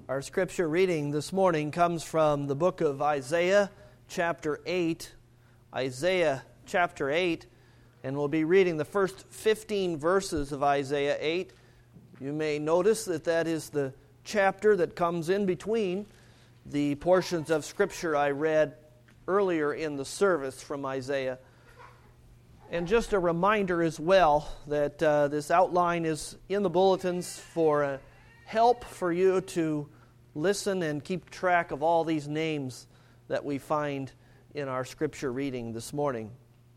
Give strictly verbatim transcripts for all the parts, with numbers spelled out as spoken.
Our scripture reading this morning comes from the book of Isaiah, chapter eight. Isaiah, chapter eight, and we'll be reading the first fifteen verses of Isaiah eight. You may notice that that is the chapter that comes in between the portions of scripture I read earlier in the service from Isaiah. And just a reminder as well that uh, this outline is in the bulletins for uh, help for you to listen and keep track of all these names that we find in our scripture reading this morning.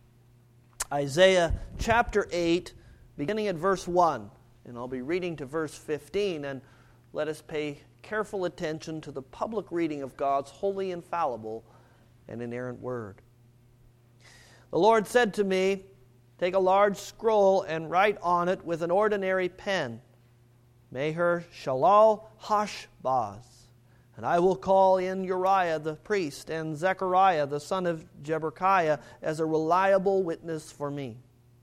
Isaiah chapter eight, beginning at verse one, and I'll be reading to verse fifteen, and let us pay careful attention to the public reading of God's holy, infallible, and inerrant word. The Lord said to me, "Take a large scroll and write on it with an ordinary pen, Maher Shalal Hashbaz. And I will call in Uriah the priest and Zechariah the son of Jeberechiah as a reliable witness for me."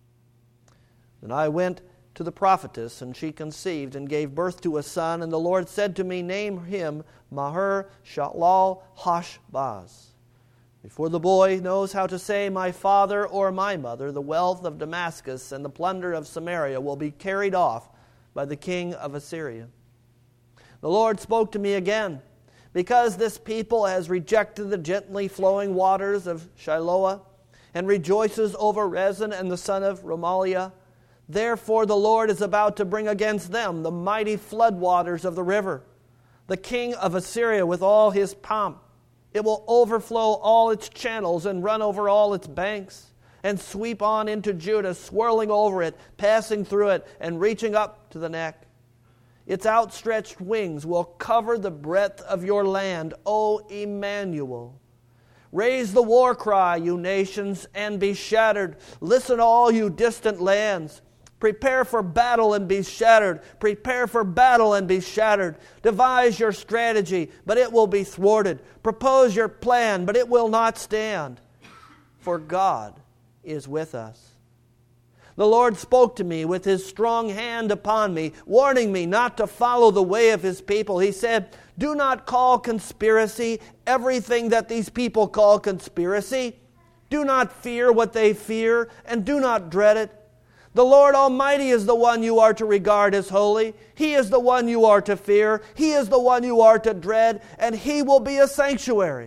Then I went to the prophetess, and she conceived and gave birth to a son. And the Lord said to me, "Name him Maher Shalal Hashbaz. Before the boy knows how to say my father or my mother, the wealth of Damascus and the plunder of Samaria will be carried off by the king of Assyria." The Lord spoke to me again, "Because this people has rejected the gently flowing waters of Shiloah and rejoices over Rezin and the son of Remaliah, therefore the Lord is about to bring against them the mighty floodwaters of the river, the king of Assyria with all his pomp. It will overflow all its channels and run over all its banks, and sweep on into Judah, swirling over it, passing through it, and reaching up to the neck. Its outstretched wings will cover the breadth of your land, O Emmanuel. Raise the war cry, you nations, and be shattered. Listen, all you distant lands. Prepare for battle and be shattered. Prepare for battle and be shattered. Devise your strategy, but it will be thwarted. Propose your plan, but it will not stand. For God is with us. The Lord spoke to me with his strong hand upon me, warning me not to follow the way of his people. He said, "Do not call conspiracy everything that these people call conspiracy. Do not fear what they fear, and do not dread it. The Lord Almighty is the one you are to regard as holy. He is the one you are to fear. He is the one you are to dread, and he will be a sanctuary.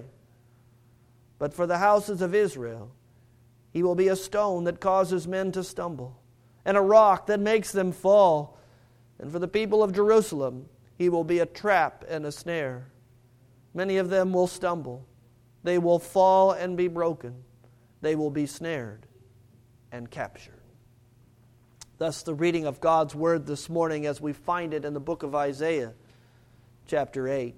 But for the houses of Israel, he will be a stone that causes men to stumble, and a rock that makes them fall. And for the people of Jerusalem, he will be a trap and a snare. Many of them will stumble. They will fall and be broken. They will be snared and captured." Thus the reading of God's word this morning as we find it in the book of Isaiah, chapter eight.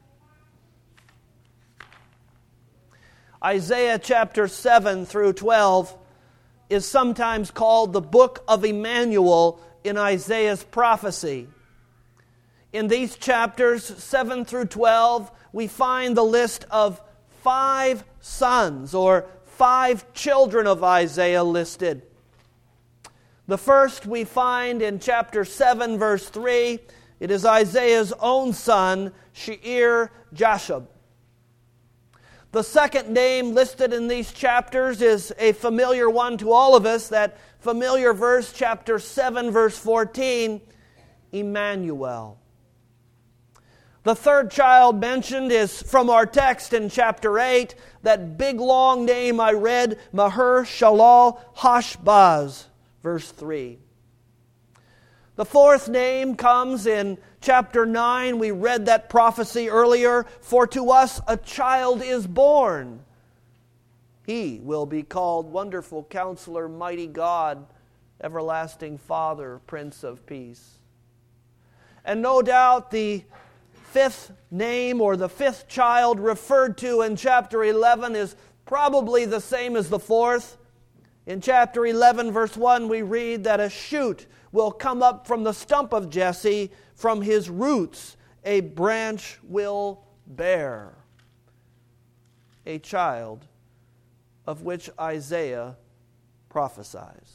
Isaiah chapter seven through twelve is sometimes called the book of Emmanuel in Isaiah's prophecy. In these chapters, seven through twelve, we find the list of five sons or five children of Isaiah listed. The first we find in chapter seven, verse three. It is Isaiah's own son, Shear-Jashub. The second name listed in these chapters is a familiar one to all of us, that familiar verse, chapter seven, verse fourteen, Emmanuel. The third child mentioned is from our text in chapter eight, that big long name I read, Maher Shalal Hashbaz, verse three. The fourth name comes in chapter nine. We read that prophecy earlier. "For to us a child is born. He will be called Wonderful Counselor, Mighty God, Everlasting Father, Prince of Peace." And no doubt the fifth name or the fifth child referred to in chapter eleven is probably the same as the fourth. In chapter eleven, verse one, we read that a shoot will come up from the stump of Jesse, from his roots a branch will bear. A child of which Isaiah prophesies.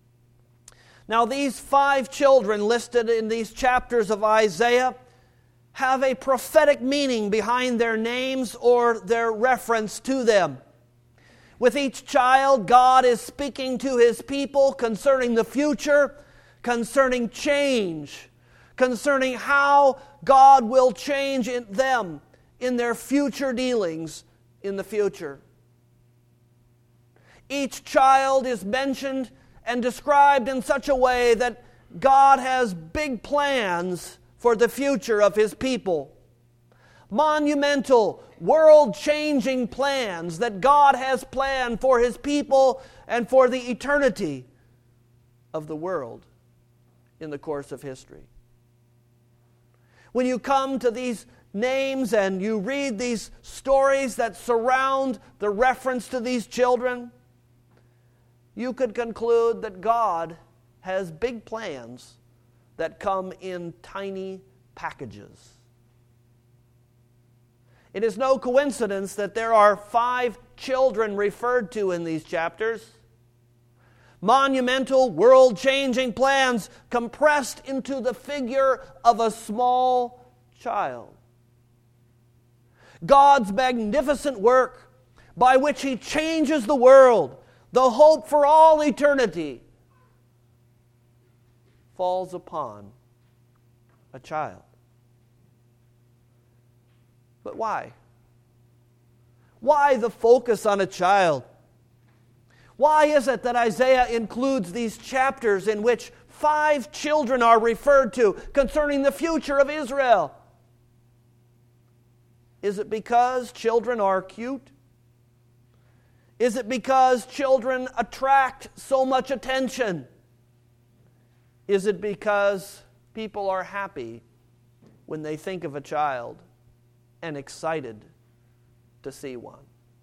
Now these five children listed in these chapters of Isaiah have a prophetic meaning behind their names or their reference to them. With each child, God is speaking to His people concerning the future, concerning change, concerning how God will change in them in their future dealings in the future. Each child is mentioned and described in such a way that God has big plans for the future of His people. Monumental, world-changing plans that God has planned for His people and for the eternity of the world in the course of history. When you come to these names and you read these stories that surround the reference to these children, you could conclude that God has big plans that come in tiny packages. It is no coincidence that there are five children referred to in these chapters. Monumental, world-changing plans compressed into the figure of a small child. God's magnificent work by which He changes the world, the hope for all eternity, falls upon a child. But why? Why the focus on a child? Why is it that Isaiah includes these chapters in which five children are referred to concerning the future of Israel? Is it because children are cute? Is it because children attract so much attention? Is it because people are happy when they think of a child and excited to see one?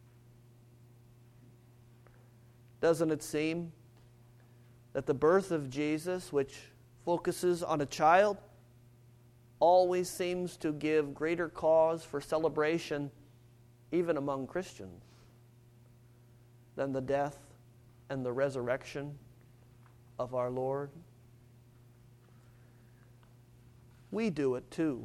Doesn't it seem that the birth of Jesus, which focuses on a child, always seems to give greater cause for celebration, even among Christians, than the death and the resurrection of our Lord? We do it too.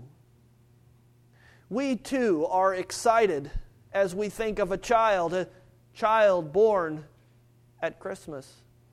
We too are excited as we think of a child, a child born at Christmas.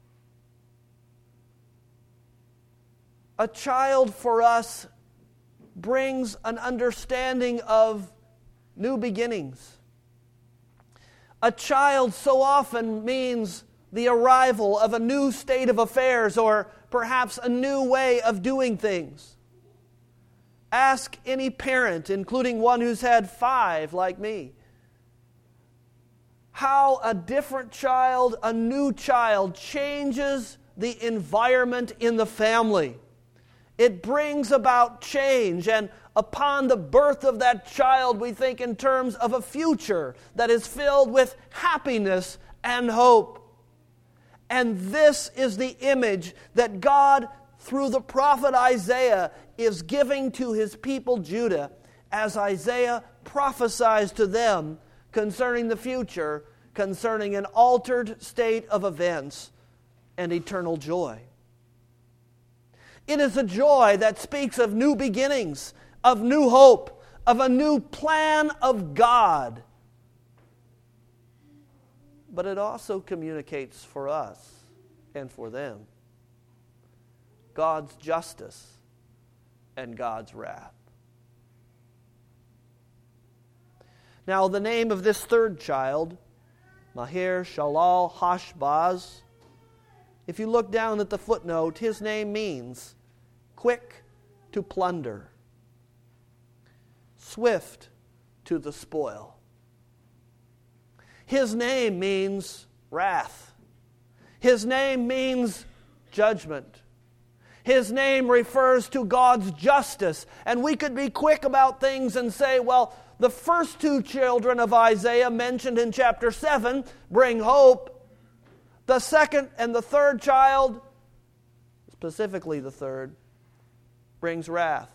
A child for us brings an understanding of new beginnings. A child so often means the arrival of a new state of affairs or perhaps a new way of doing things. Ask any parent, including one who's had five like me, how a different child, a new child, changes the environment in the family. It brings about change, and upon the birth of that child, we think in terms of a future that is filled with happiness and hope. And this is the image that God, through the prophet Isaiah, is giving to His people Judah as Isaiah prophesies to them concerning the future, concerning an altered state of events and eternal joy. It is a joy that speaks of new beginnings, of new hope, of a new plan of God. But it also communicates for us and for them God's justice and God's wrath. Now, the name of this third child, Maher-shalal-hash-baz, if you look down at the footnote, his name means quick to plunder, swift to the spoil. His name means wrath. His name means judgment. His name refers to God's justice. And we could be quick about things and say, well, the first two children of Isaiah mentioned in chapter seven bring hope. The second and the third child, specifically the third, brings wrath.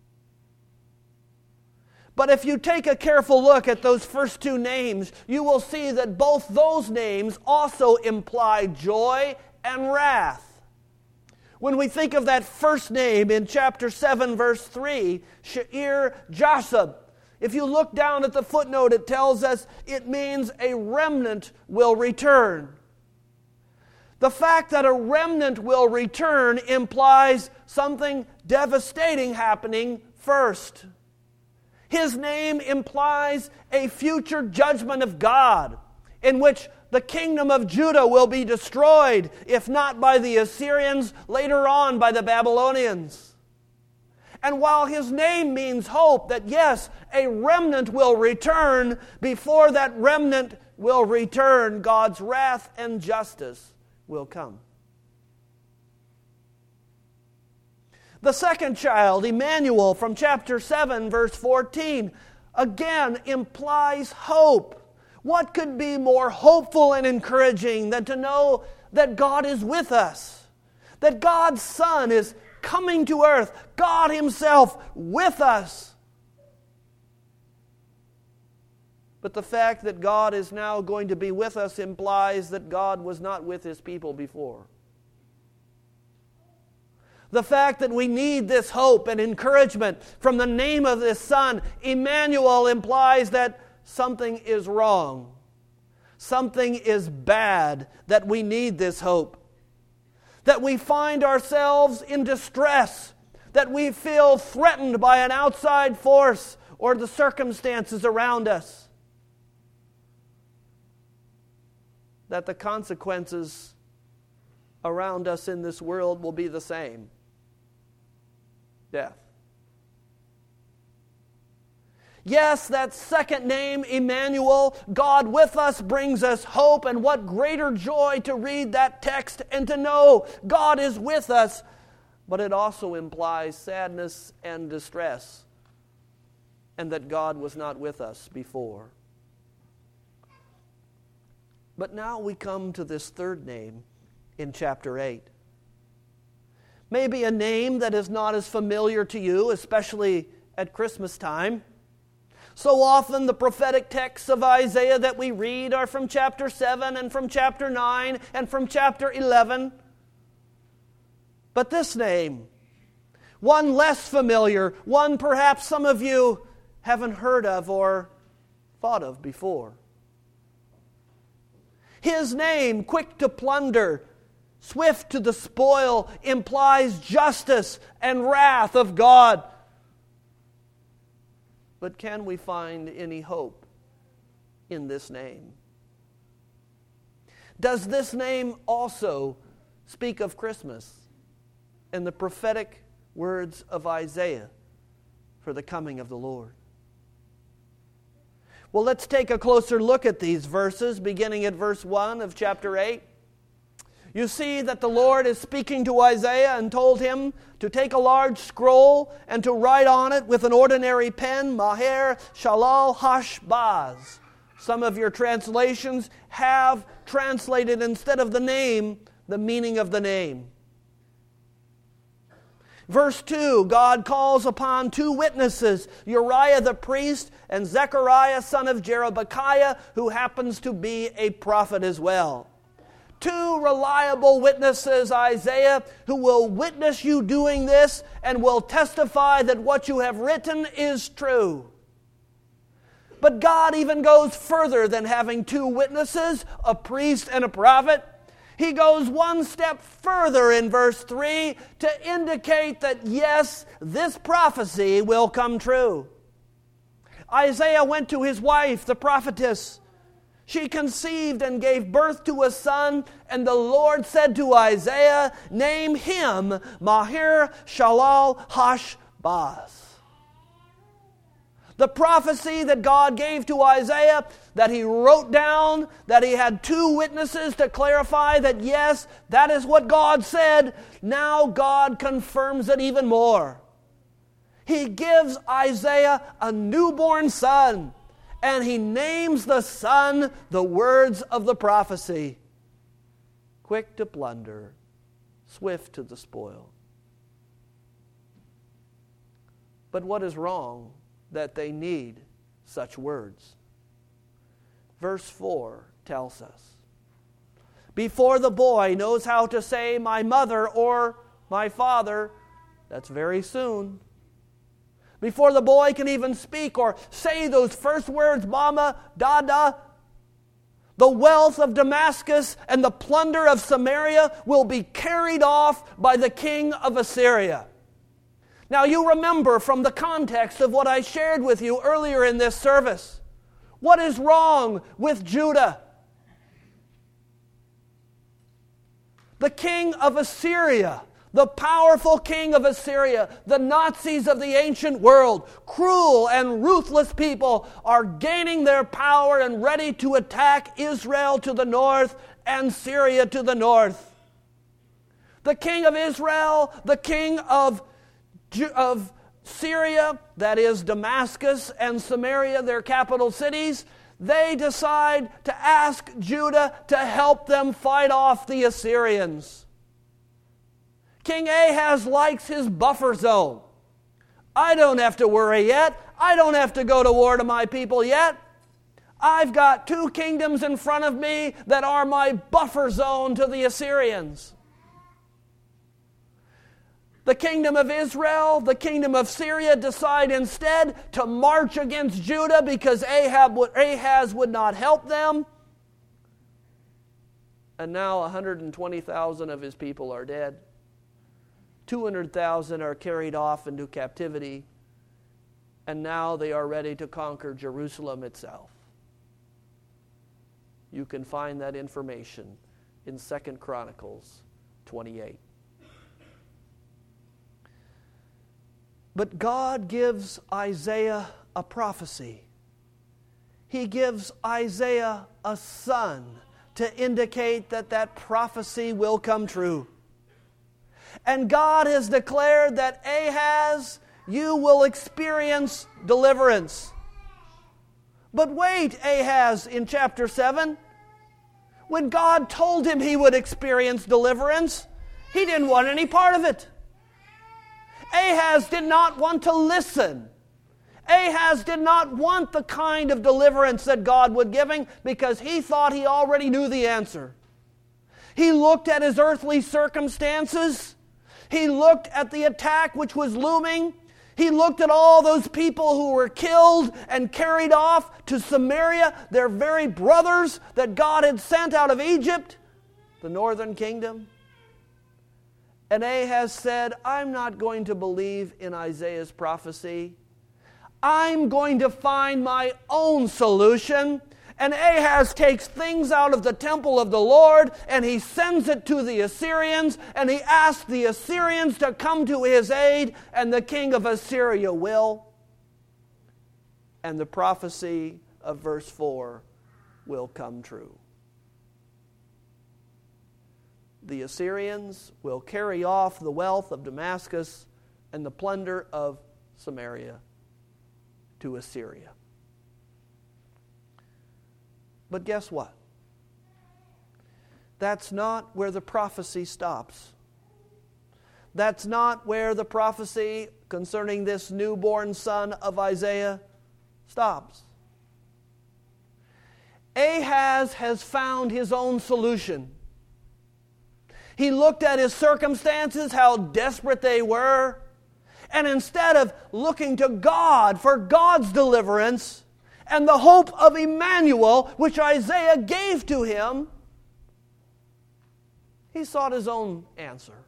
But if you take a careful look at those first two names, you will see that both those names also imply joy and wrath. When we think of that first name in chapter seven, verse three, She'er Jashub, if you look down at the footnote, it tells us it means a remnant will return. The fact that a remnant will return implies something devastating happening first. His name implies a future judgment of God in which the kingdom of Judah will be destroyed, if not by the Assyrians, later on by the Babylonians. And while his name means hope, that yes, a remnant will return, before that remnant will return, God's wrath and justice will come. The second child, Emmanuel, from chapter seven, verse fourteen, again implies hope. What could be more hopeful and encouraging than to know that God is with us? That God's Son is coming to earth, God Himself with us. But the fact that God is now going to be with us implies that God was not with His people before. The fact that we need this hope and encouragement from the name of this Son, Emmanuel, implies that something is wrong. Something is bad, that we need this hope. That we find ourselves in distress. That we feel threatened by an outside force or the circumstances around us. That the consequences around us in this world will be the same. Death. Yes, that second name, Emmanuel, God with us, brings us hope, and what greater joy to read that text and to know God is with us, but it also implies sadness and distress, and that God was not with us before. But now we come to this third name in chapter eight. Maybe a name that is not as familiar to you, especially at Christmas time. So often the prophetic texts of Isaiah that we read are from chapter seven and from chapter nine and from chapter eleven. But this name, one less familiar, one perhaps some of you haven't heard of or thought of before. His name, quick to plunder, swift to the spoil, implies justice and wrath of God. But can we find any hope in this name? Does this name also speak of Christmas and the prophetic words of Isaiah for the coming of the Lord? Well, let's take a closer look at these verses, beginning at verse one of chapter eight. You see that the Lord is speaking to Isaiah and told him to take a large scroll and to write on it with an ordinary pen, Maher Shalal Hashbaz. Some of your translations have translated instead of the name, the meaning of the name. Verse two, God calls upon two witnesses, Uriah the priest and Zechariah son of Jerebekiah, who happens to be a prophet as well. Two reliable witnesses, Isaiah, who will witness you doing this and will testify that what you have written is true. But God even goes further than having two witnesses, a priest and a prophet. He goes one step further in verse three to indicate that yes, this prophecy will come true. Isaiah went to his wife, the prophetess. She conceived and gave birth to a son, and the Lord said to Isaiah, name him Maher Shalal Hashbaz. The prophecy that God gave to Isaiah, that he wrote down, that he had two witnesses to clarify that yes, that is what God said, now God confirms it even more. He gives Isaiah a newborn son, and he names the son the words of the prophecy. Quick to plunder, swift to the spoil. But what is wrong that they need such words? Verse four tells us, before the boy knows how to say my mother or my father. That's very soon. Before the boy can even speak or say those first words, Mama, Dada, the wealth of Damascus and the plunder of Samaria will be carried off by the king of Assyria. Now you remember from the context of what I shared with you earlier in this service. What is wrong with Judah? The king of Assyria, the powerful king of Assyria, the Nazis of the ancient world, cruel and ruthless people, are gaining their power and ready to attack Israel to the north and Syria to the north. The king of Israel, the king of, of Syria, that is Damascus and Samaria, their capital cities, they decide to ask Judah to help them fight off the Assyrians. King Ahaz likes his buffer zone. I don't have to worry yet. I don't have to go to war to my people yet. I've got two kingdoms in front of me that are my buffer zone to the Assyrians. The kingdom of Israel, the kingdom of Syria decide instead to march against Judah because Ahab would, Ahaz would not help them. And now one hundred twenty thousand of his people are dead. two hundred thousand are carried off into captivity. And now they are ready to conquer Jerusalem itself. You can find that information in Second Chronicles twenty-eight. But God gives Isaiah a prophecy. He gives Isaiah a son to indicate that that prophecy will come true. And God has declared that Ahaz, you will experience deliverance. But wait, Ahaz in chapter seven, when God told him he would experience deliverance, he didn't want any part of it. Ahaz did not want to listen. Ahaz did not want the kind of deliverance that God would give him because he thought he already knew the answer. He looked at his earthly circumstances. He looked at the attack which was looming. He looked at all those people who were killed and carried off to Samaria, their very brothers that God had sent out of Egypt, the northern kingdom. And Ahaz said, I'm not going to believe in Isaiah's prophecy. I'm going to find my own solution. And Ahaz takes things out of the temple of the Lord and he sends it to the Assyrians and he asks the Assyrians to come to his aid, and the king of Assyria will. And the prophecy of verse four will come true. The Assyrians will carry off the wealth of Damascus and the plunder of Samaria to Assyria. But guess what? That's not where the prophecy stops. That's not where the prophecy concerning this newborn son of Isaiah stops. Ahaz has found his own solution. He looked at his circumstances, how desperate they were, and instead of looking to God for God's deliverance and the hope of Emmanuel, which Isaiah gave to him, he sought his own answer.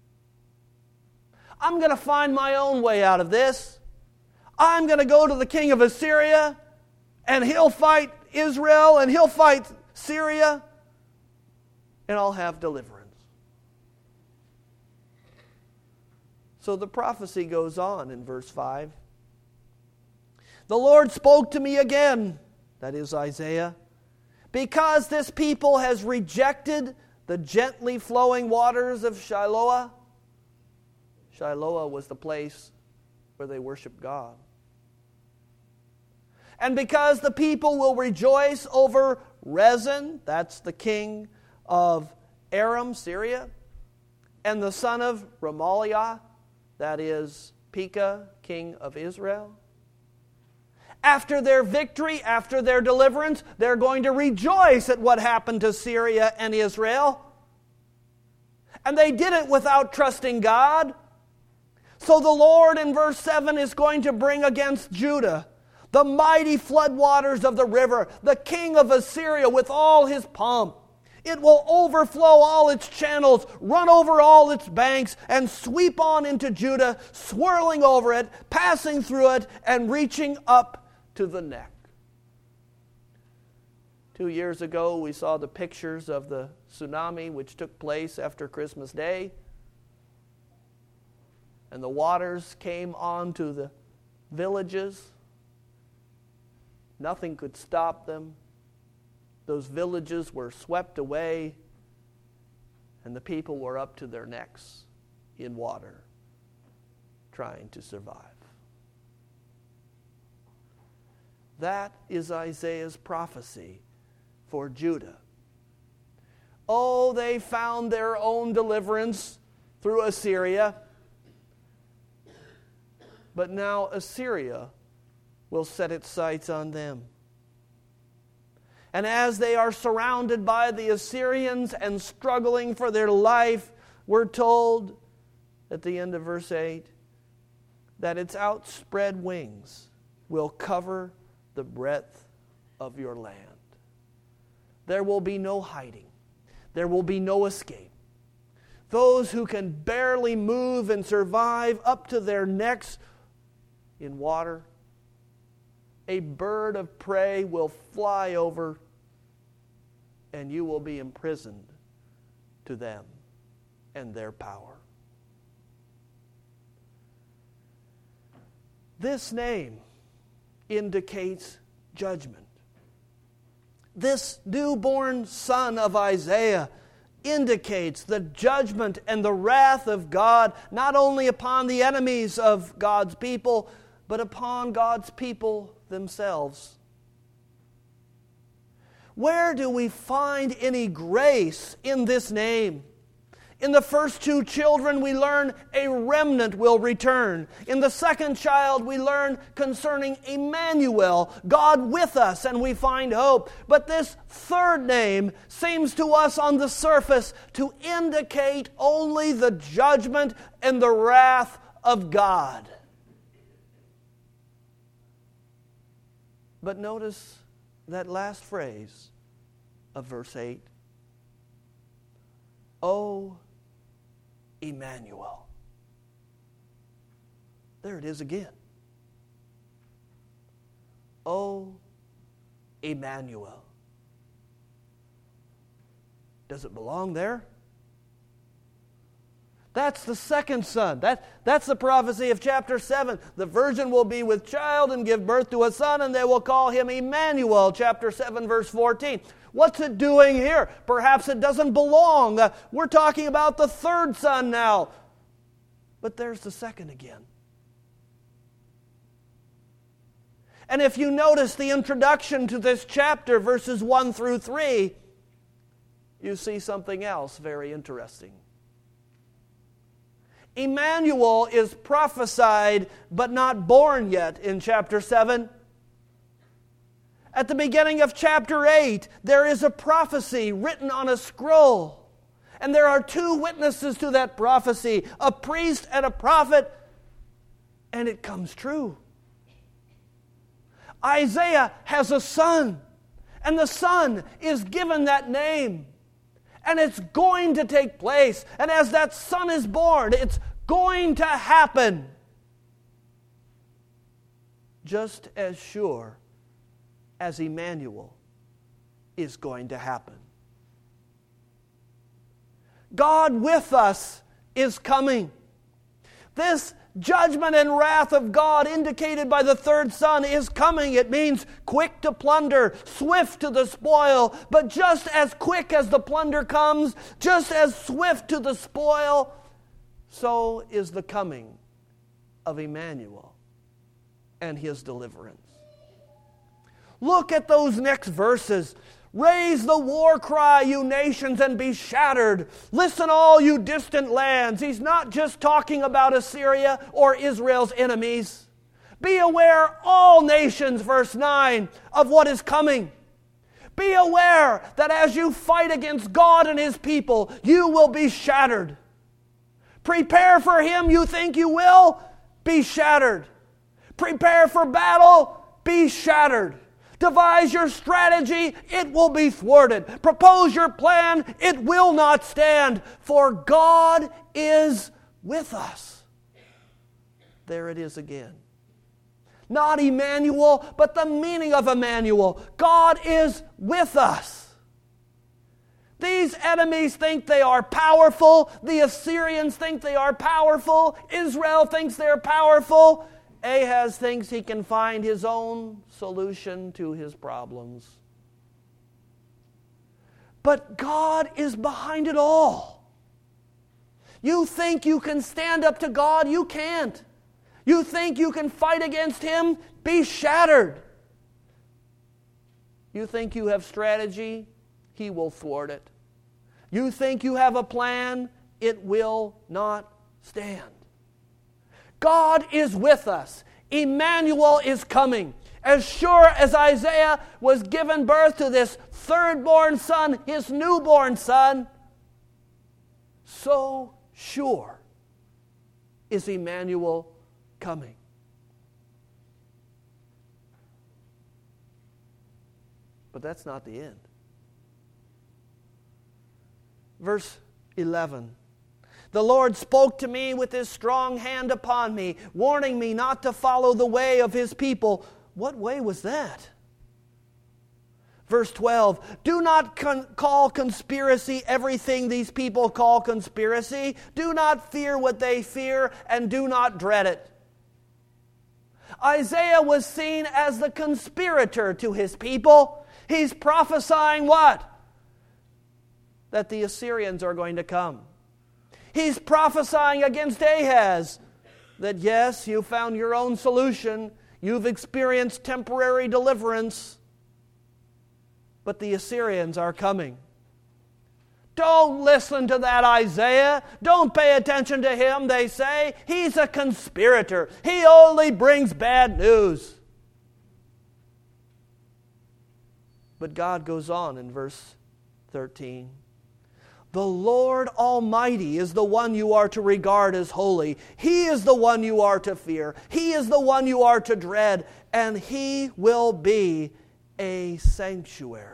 I'm going to find my own way out of this. I'm going to go to the king of Assyria, and he'll fight Israel, and he'll fight Syria, and I'll have deliverance. So the prophecy goes on in verse five. The Lord spoke to me again, that is Isaiah, because this people has rejected the gently flowing waters of Shiloah. Shiloah was the place where they worshiped God. And because the people will rejoice over Rezin, that's the king of Aram, Syria, and the son of Remaliah, that is Pekah, king of Israel. After their victory, after their deliverance, they're going to rejoice at what happened to Syria and Israel. And they did it without trusting God. So the Lord in verse seven is going to bring against Judah the mighty floodwaters of the river, the king of Assyria with all his pomp. It will overflow all its channels, run over all its banks, and sweep on into Judah, swirling over it, passing through it, and reaching up to the neck. Two years ago, we saw the pictures of the tsunami which took place after Christmas Day. And the waters came onto the villages. Nothing could stop them. Those villages were swept away, and the people were up to their necks in water, trying to survive. That is Isaiah's prophecy for Judah. Oh, they found their own deliverance through Assyria, but now Assyria will set its sights on them. And as they are surrounded by the Assyrians and struggling for their life, we're told at the end of verse eight that its outspread wings will cover the breadth of your land. There will be no hiding. There will be no escape. Those who can barely move and survive up to their necks in water, a bird of prey will fly over, and you will be imprisoned to them and their power. This name indicates judgment. This newborn son of Isaiah indicates the judgment and the wrath of God, not only upon the enemies of God's people, but upon God's people themselves. Where do we find any grace in this name? In the first two children, we learn a remnant will return. In the second child, we learn concerning Emmanuel, God with us, and we find hope. But this third name seems to us on the surface to indicate only the judgment and the wrath of God. But notice that last phrase of verse eight. Oh, Emmanuel. There it is again. Oh, Emmanuel. Does it belong there? That's the second son. That, that's the prophecy of chapter seven. The virgin will be with child and give birth to a son, and they will call him Emmanuel, chapter seven, verse fourteen. What's it doing here? Perhaps it doesn't belong. Uh, we're talking about the third son now. But there's the second again. And if you notice the introduction to this chapter, verses one through three, you see something else very interesting. Emmanuel is prophesied but not born yet in chapter seven. At the beginning of chapter eight, there is a prophecy written on a scroll. And there are two witnesses to that prophecy, a priest and a prophet, and it comes true. Isaiah has a son, and the son is given that name. And it's going to take place. And as that son is born, it's going to happen. Just as sure as Emmanuel is going to happen. God with us is coming. This judgment and wrath of God indicated by the third son is coming. It means quick to plunder, swift to the spoil. But just as quick as the plunder comes, just as swift to the spoil, so is the coming of Emmanuel and his deliverance. Look at those next verses. Raise the war cry, you nations, and be shattered. Listen, all you distant lands. He's not just talking about Assyria or Israel's enemies. Be aware, all nations, verse nine, of what is coming. Be aware that as you fight against God and His people, you will be shattered. Prepare for Him, you think you will, be shattered. Prepare for battle, be shattered. Devise your strategy, it will be thwarted. Propose your plan, it will not stand. For God is with us. There it is again. Not Emmanuel, but the meaning of Emmanuel. God is with us. These enemies think they are powerful. The Assyrians think they are powerful. Israel thinks they're powerful. Ahaz thinks he can find his own solution to his problems. But God is behind it all. You think you can stand up to God? You can't. You think you can fight against Him? Be shattered. You think you have strategy? He will thwart it. You think you have a plan? It will not stand. God is with us. Emmanuel is coming. As sure as Isaiah was given birth to this third-born son, his newborn son, so sure is Emmanuel coming. But that's not the end. Verse eleven. The Lord spoke to me with His strong hand upon me, warning me not to follow the way of His people. What way was that? Verse twelve. Do not con- call conspiracy everything these people call conspiracy. Do not fear what they fear, and do not dread it. Isaiah was seen as the conspirator to his people. He's prophesying what? That the Assyrians are going to come. He's prophesying against Ahaz that yes, you found your own solution. You've experienced temporary deliverance. But the Assyrians are coming. Don't listen to that Isaiah. Don't pay attention to him, they say. He's a conspirator. He only brings bad news. But God goes on in verse thirteen. The Lord Almighty is the one you are to regard as holy. He is the one you are to fear. He is the one you are to dread. And He will be a sanctuary.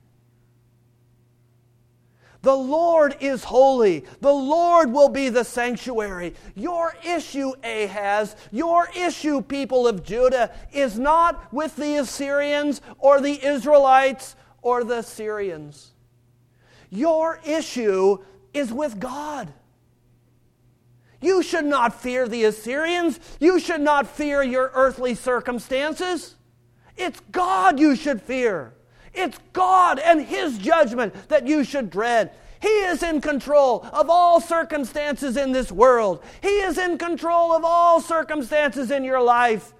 The Lord is holy. The Lord will be the sanctuary. Your issue, Ahaz, your issue, people of Judah, is not with the Assyrians or the Israelites or the Syrians. Your issue is with God. You should not fear the Assyrians. You should not fear your earthly circumstances. It's God you should fear. It's God and His judgment that you should dread. He is in control of all circumstances in this world. He is in control of all circumstances in your life.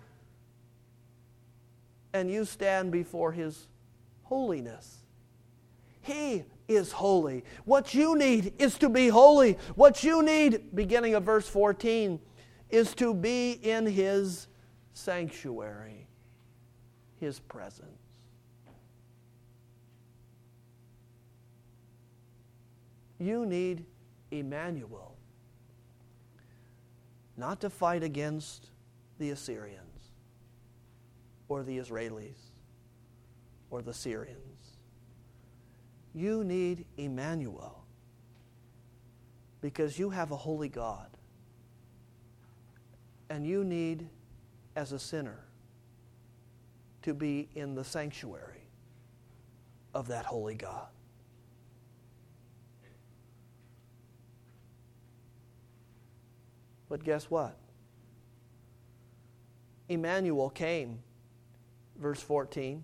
And you stand before His holiness. He is holy. What you need is to be holy. What you need, beginning of verse fourteen, is to be in His sanctuary, His presence. You need Emmanuel, not to fight against the Assyrians or the Israelis or the Syrians. You need Emmanuel because you have a holy God. And you need, as a sinner, to be in the sanctuary of that holy God. But guess what? Emmanuel came, verse fourteen.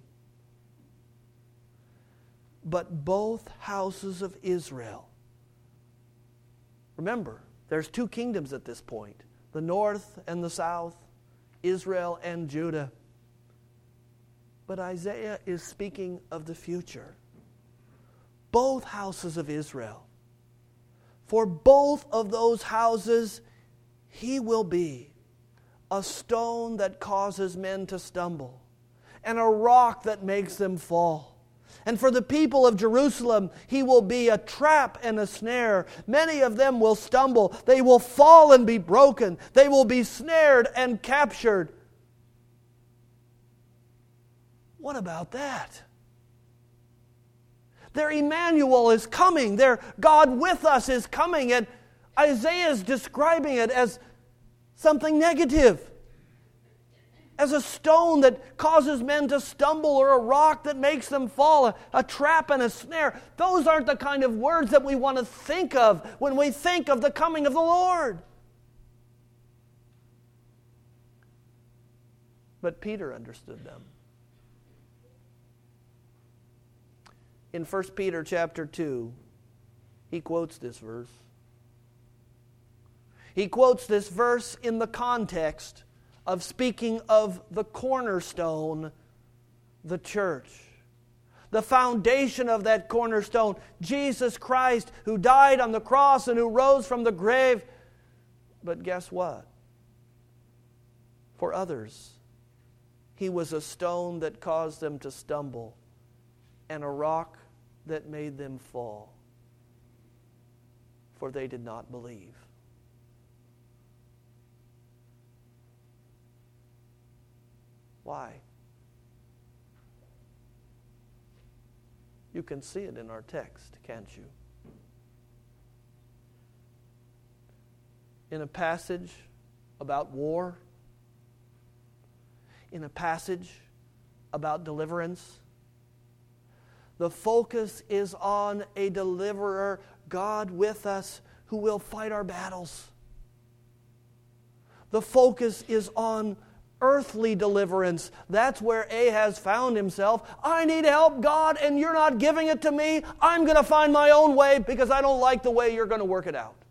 But both houses of Israel. Remember, there's two kingdoms at this point. The north and the south, Israel and Judah. But Isaiah is speaking of the future. Both houses of Israel. For both of those houses, He will be a stone that causes men to stumble, and a rock that makes them fall. And for the people of Jerusalem, he will be a trap and a snare. Many of them will stumble. They will fall and be broken. They will be snared and captured. What about that? Their Emmanuel is coming. Their God with us is coming. And Isaiah is describing it as something negative. As a stone that causes men to stumble, or a rock that makes them fall, a, a trap and a snare. Those aren't the kind of words that we want to think of when we think of the coming of the Lord. But Peter understood them. In First Peter chapter two, he quotes this verse. He quotes this verse in the context of speaking of the cornerstone, the church. The foundation of that cornerstone, Jesus Christ, who died on the cross and who rose from the grave. But guess what? For others, he was a stone that caused them to stumble, and a rock that made them fall, for they did not believe. Why? You can see it in our text, can't you? In a passage about war, in a passage about deliverance, the focus is on a deliverer, God with us, who will fight our battles. The focus is on earthly deliverance. That's where Ahaz found himself. I need help, God, and you're not giving it to me. I'm going to find my own way because I don't like the way you're going to work it out.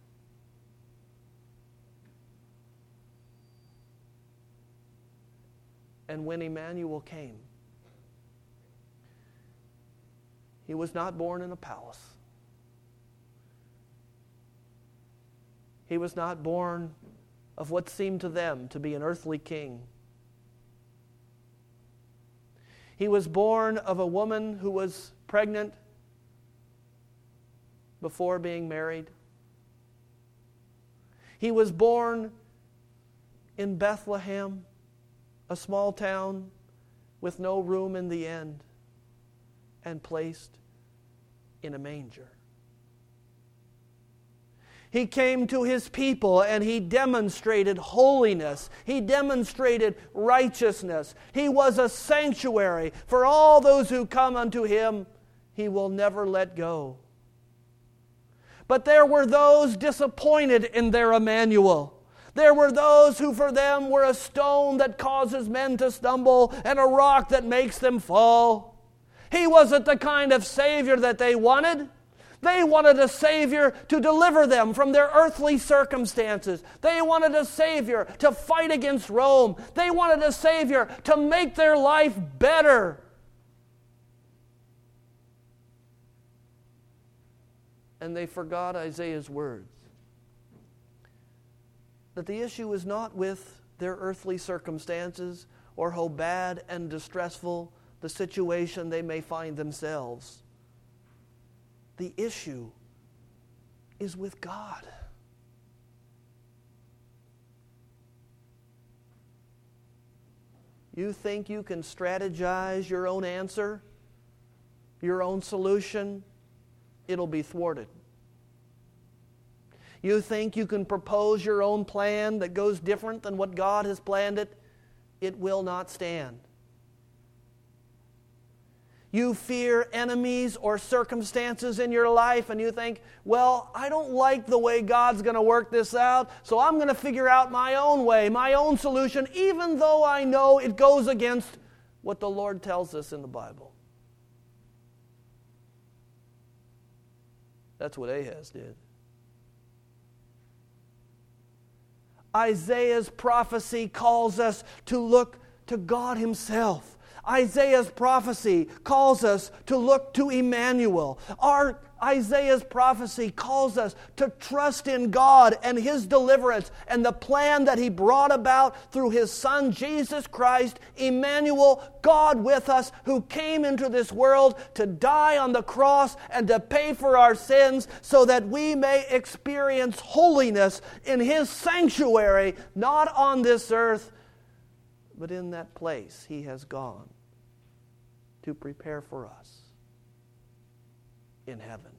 And when Emmanuel came, he was not born in a palace. He was not born of what seemed to them to be an earthly king. He was born of a woman who was pregnant before being married. He was born in Bethlehem, a small town with no room in the inn, and placed in a manger. He came to his people and he demonstrated holiness. He demonstrated righteousness. He was a sanctuary for all those who come unto him. He will never let go. But there were those disappointed in their Emmanuel. There were those who for them were a stone that causes men to stumble and a rock that makes them fall. He wasn't the kind of Savior that they wanted. They wanted a Savior to deliver them from their earthly circumstances. They wanted a Savior to fight against Rome. They wanted a Savior to make their life better. And they forgot Isaiah's words. That the issue is not with their earthly circumstances or how bad and distressful the situation they may find themselves. The issue is with God. You think you can strategize your own answer, your own solution? It'll be thwarted. You think you can propose your own plan that goes different than what God has planned it? It will not stand. You fear enemies or circumstances in your life and you think, well, I don't like the way God's going to work this out, so I'm going to figure out my own way, my own solution, even though I know it goes against what the Lord tells us in the Bible. That's what Ahaz did. Isaiah's prophecy calls us to look to God Himself. Isaiah's prophecy calls us to look to Emmanuel. Our Isaiah's prophecy calls us to trust in God and His deliverance and the plan that He brought about through His Son, Jesus Christ, Emmanuel, God with us, who came into this world to die on the cross and to pay for our sins so that we may experience holiness in His sanctuary, not on this earth, but in that place He has gone to prepare for us in heaven.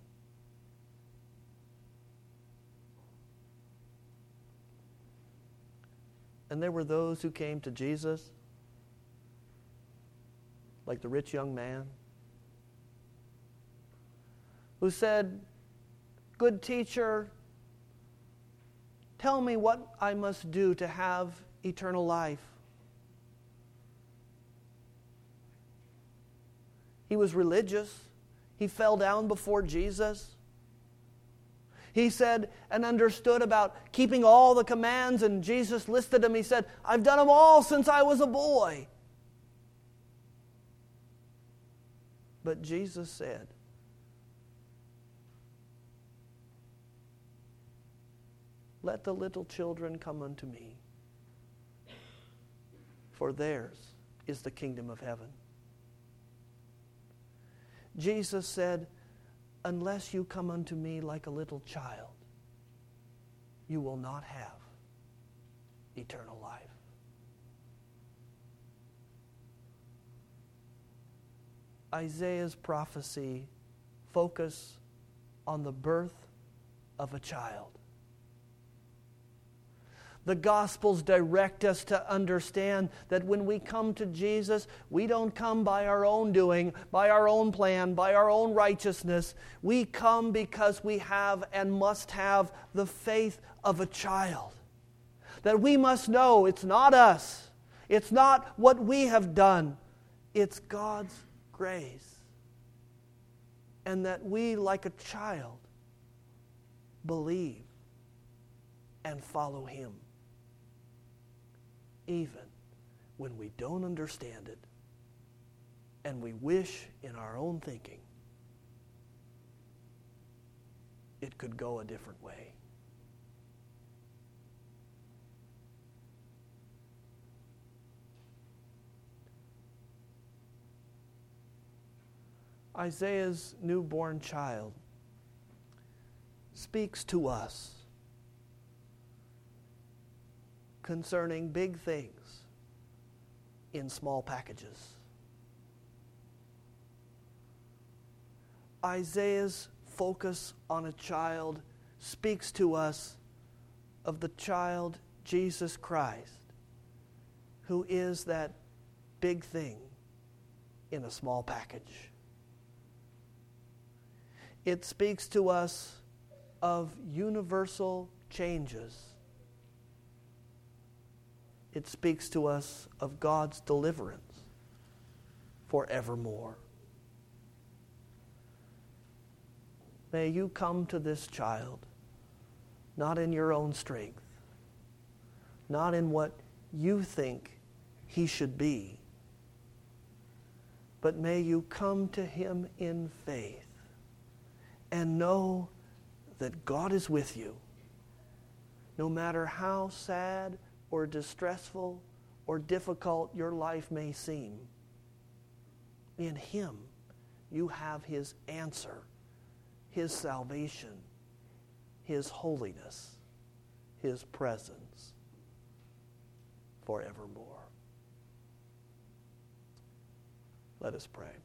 And there were those who came to Jesus, like the rich young man, who said, "Good teacher, tell me what I must do to have eternal life." He was religious. He fell down before Jesus. He said and understood about keeping all the commands, and Jesus listed them. He said, "I've done them all since I was a boy." But Jesus said, "Let the little children come unto me, for theirs is the kingdom of heaven." Jesus said, "Unless you come unto me like a little child, you will not have eternal life." Isaiah's prophecy focused on the birth of a child. The Gospels direct us to understand that when we come to Jesus, we don't come by our own doing, by our own plan, by our own righteousness. We come because we have and must have the faith of a child. That we must know it's not us. It's not what we have done. It's God's grace. And that we, like a child, believe and follow Him, even when we don't understand it and we wish in our own thinking it could go a different way. Isaiah's newborn child speaks to us concerning big things in small packages. Isaiah's focus on a child speaks to us of the child Jesus Christ, who is that big thing in a small package. It speaks to us of universal changes. It speaks to us of God's deliverance forevermore. May you come to this child, not in your own strength, not in what you think he should be, but may you come to him in faith and know that God is with you, no matter how sad or distressful or difficult your life may seem. In Him, you have His answer, His salvation, His holiness, His presence forevermore. Let us pray.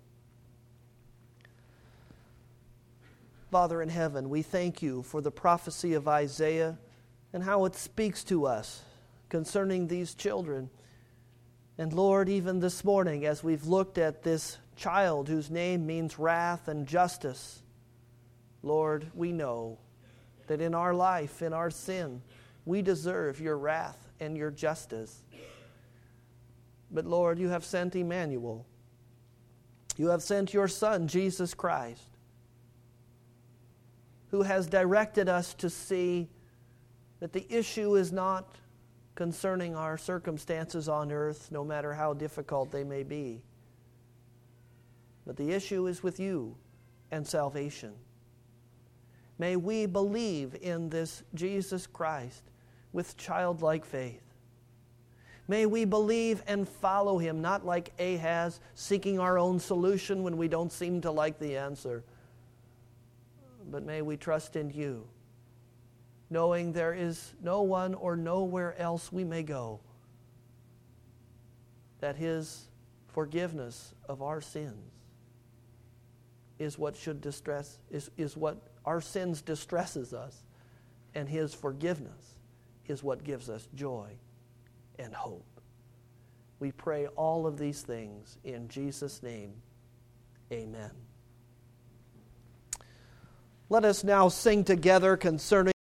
Father in heaven, we thank you for the prophecy of Isaiah and how it speaks to us concerning these children. And Lord, even this morning, as we've looked at this child whose name means wrath and justice, Lord, we know that in our life, in our sin, we deserve your wrath and your justice. But Lord, you have sent Emmanuel. You have sent your Son, Jesus Christ, who has directed us to see that the issue is not concerning our circumstances on earth, no matter how difficult they may be, but the issue is with you and salvation. May we believe in this Jesus Christ with childlike faith. May we believe and follow him, not like Ahaz, seeking our own solution when we don't seem to like the answer. But may we trust in you, knowing there is no one or nowhere else we may go, that his forgiveness of our sins is what should distress, is, is what our sins distresses us, and his forgiveness is what gives us joy and hope. We pray all of these things in Jesus' name. Amen. Let us now sing together concerning